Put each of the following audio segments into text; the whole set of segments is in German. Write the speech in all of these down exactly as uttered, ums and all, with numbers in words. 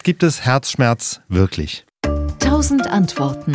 gibt es Herzschmerz wirklich? Tausend Antworten.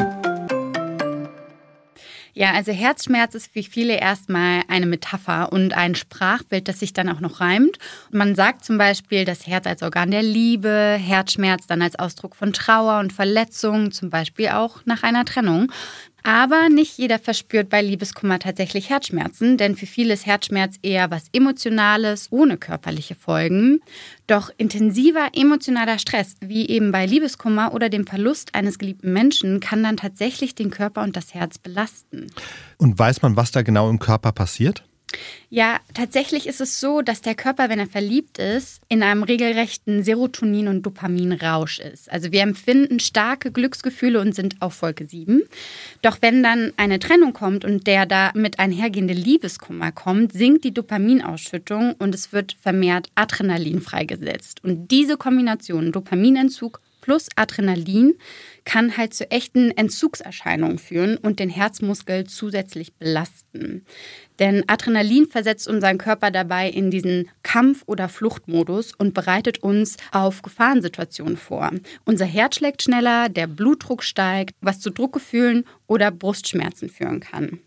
Ja, also Herzschmerz ist für viele erstmal eine Metapher und ein Sprachbild, das sich dann auch noch reimt. Man sagt zum Beispiel das Herz als Organ der Liebe, Herzschmerz dann als Ausdruck von Trauer und Verletzung, zum Beispiel auch nach einer Trennung. Aber nicht jeder verspürt bei Liebeskummer tatsächlich Herzschmerzen, denn für viele ist Herzschmerz eher was Emotionales, ohne körperliche Folgen. Doch intensiver emotionaler Stress, wie eben bei Liebeskummer oder dem Verlust eines geliebten Menschen, kann dann tatsächlich den Körper und das Herz belasten. Und weiß man, was da genau im Körper passiert? Ja, tatsächlich ist es so, dass der Körper, wenn er verliebt ist, in einem regelrechten Serotonin- und Dopaminrausch ist. Also wir empfinden starke Glücksgefühle und sind auf Wolke sieben. Doch wenn dann eine Trennung kommt und der damit einhergehende Liebeskummer kommt, sinkt die Dopaminausschüttung und es wird vermehrt Adrenalin freigesetzt. Und diese Kombination Dopaminentzug plus Adrenalin kann halt zu echten Entzugserscheinungen führen und den Herzmuskel zusätzlich belasten. Denn Adrenalin versetzt unseren Körper dabei in diesen Kampf- oder Fluchtmodus und bereitet uns auf Gefahrensituationen vor. Unser Herz schlägt schneller, der Blutdruck steigt, was zu Druckgefühlen oder Brustschmerzen führen kann.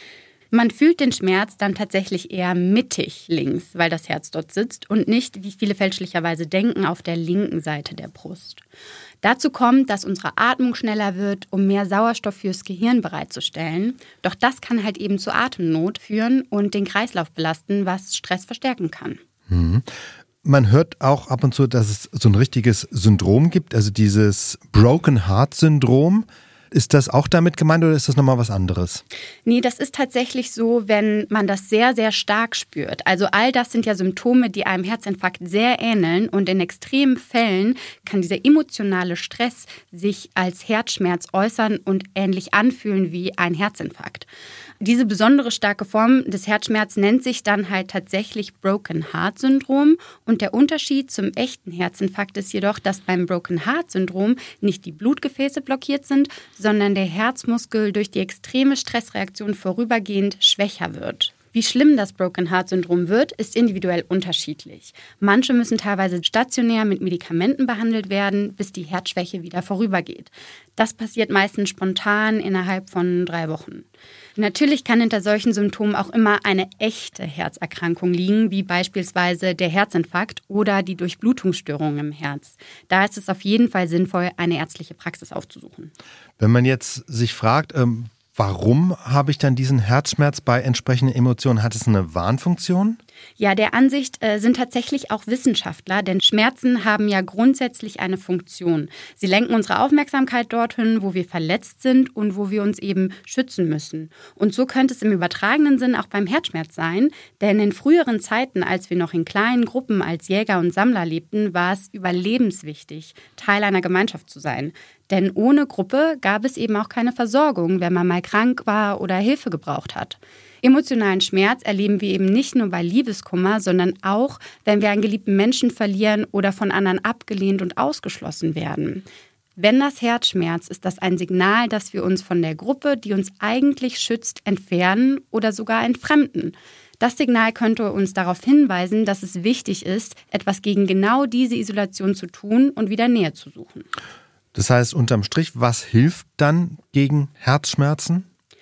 Man fühlt den Schmerz dann tatsächlich eher mittig links, weil das Herz dort sitzt und nicht, wie viele fälschlicherweise denken, auf der linken Seite der Brust. Dazu kommt, dass unsere Atmung schneller wird, um mehr Sauerstoff fürs Gehirn bereitzustellen. Doch das kann halt eben zu Atemnot führen und den Kreislauf belasten, was Stress verstärken kann. Mhm. Man hört auch ab und zu, dass es so ein richtiges Syndrom gibt, also dieses Broken Heart Syndrom. Ist das auch damit gemeint oder ist das nochmal was anderes? Nee, das ist tatsächlich so, wenn man das sehr, sehr stark spürt. Also all das sind ja Symptome, die einem Herzinfarkt sehr ähneln. Und in extremen Fällen kann dieser emotionale Stress sich als Herzschmerz äußern und ähnlich anfühlen wie ein Herzinfarkt. Diese besondere starke Form des Herzschmerzes nennt sich dann halt tatsächlich Broken Heart Syndrom. Und der Unterschied zum echten Herzinfarkt ist jedoch, dass beim Broken Heart Syndrom nicht die Blutgefäße blockiert sind, sondern der Herzmuskel durch die extreme Stressreaktion vorübergehend schwächer wird. Wie schlimm das Broken Heart Syndrom wird, ist individuell unterschiedlich. Manche müssen teilweise stationär mit Medikamenten behandelt werden, bis die Herzschwäche wieder vorübergeht. Das passiert meistens spontan innerhalb von drei Wochen. Natürlich kann hinter solchen Symptomen auch immer eine echte Herzerkrankung liegen, wie beispielsweise der Herzinfarkt oder die Durchblutungsstörungen im Herz. Da ist es auf jeden Fall sinnvoll, eine ärztliche Praxis aufzusuchen. Wenn man jetzt sich fragt, ähm warum habe ich dann diesen Herzschmerz bei entsprechenden Emotionen? Hat es eine Warnfunktion? Ja, der Ansicht äh, sind tatsächlich auch Wissenschaftler, denn Schmerzen haben ja grundsätzlich eine Funktion. Sie lenken unsere Aufmerksamkeit dorthin, wo wir verletzt sind und wo wir uns eben schützen müssen. Und so könnte es im übertragenen Sinn auch beim Herzschmerz sein, denn in früheren Zeiten, als wir noch in kleinen Gruppen als Jäger und Sammler lebten, war es überlebenswichtig, Teil einer Gemeinschaft zu sein. Denn ohne Gruppe gab es eben auch keine Versorgung, wenn man mal krank war oder Hilfe gebraucht hat. Emotionalen Schmerz erleben wir eben nicht nur bei Liebeskummer, sondern auch, wenn wir einen geliebten Menschen verlieren oder von anderen abgelehnt und ausgeschlossen werden. Wenn das Herz schmerzt, ist das ein Signal, dass wir uns von der Gruppe, die uns eigentlich schützt, entfernen oder sogar entfremden. Das Signal könnte uns darauf hinweisen, dass es wichtig ist, etwas gegen genau diese Isolation zu tun und wieder Nähe zu suchen. Das heißt, unterm Strich, was hilft dann gegen Herzschmerzen?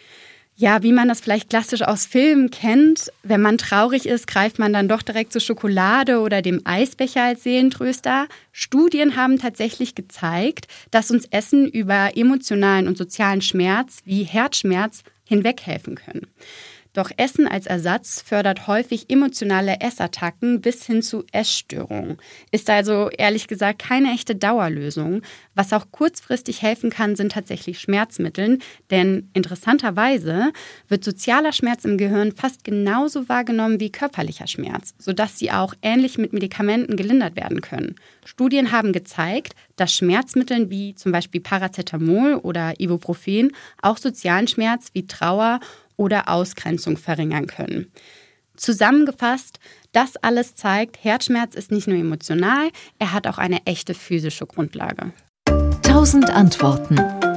Ja, wie man das vielleicht klassisch aus Filmen kennt, wenn man traurig ist, greift man dann doch direkt zur Schokolade oder dem Eisbecher als Seelentröster. Studien haben tatsächlich gezeigt, dass uns Essen über emotionalen und sozialen Schmerz wie Herzschmerz hinweghelfen können. Doch Essen als Ersatz fördert häufig emotionale Essattacken bis hin zu Essstörungen. Ist also ehrlich gesagt keine echte Dauerlösung. Was auch kurzfristig helfen kann, sind tatsächlich Schmerzmittel. Denn interessanterweise wird sozialer Schmerz im Gehirn fast genauso wahrgenommen wie körperlicher Schmerz, sodass sie auch ähnlich mit Medikamenten gelindert werden können. Studien haben gezeigt, dass Schmerzmittel wie zum Beispiel Paracetamol oder Ibuprofen auch sozialen Schmerz wie Trauer oder Ausgrenzung verringern können. Zusammengefasst, das alles zeigt, Herzschmerz ist nicht nur emotional, er hat auch eine echte physische Grundlage. Tausend Antworten.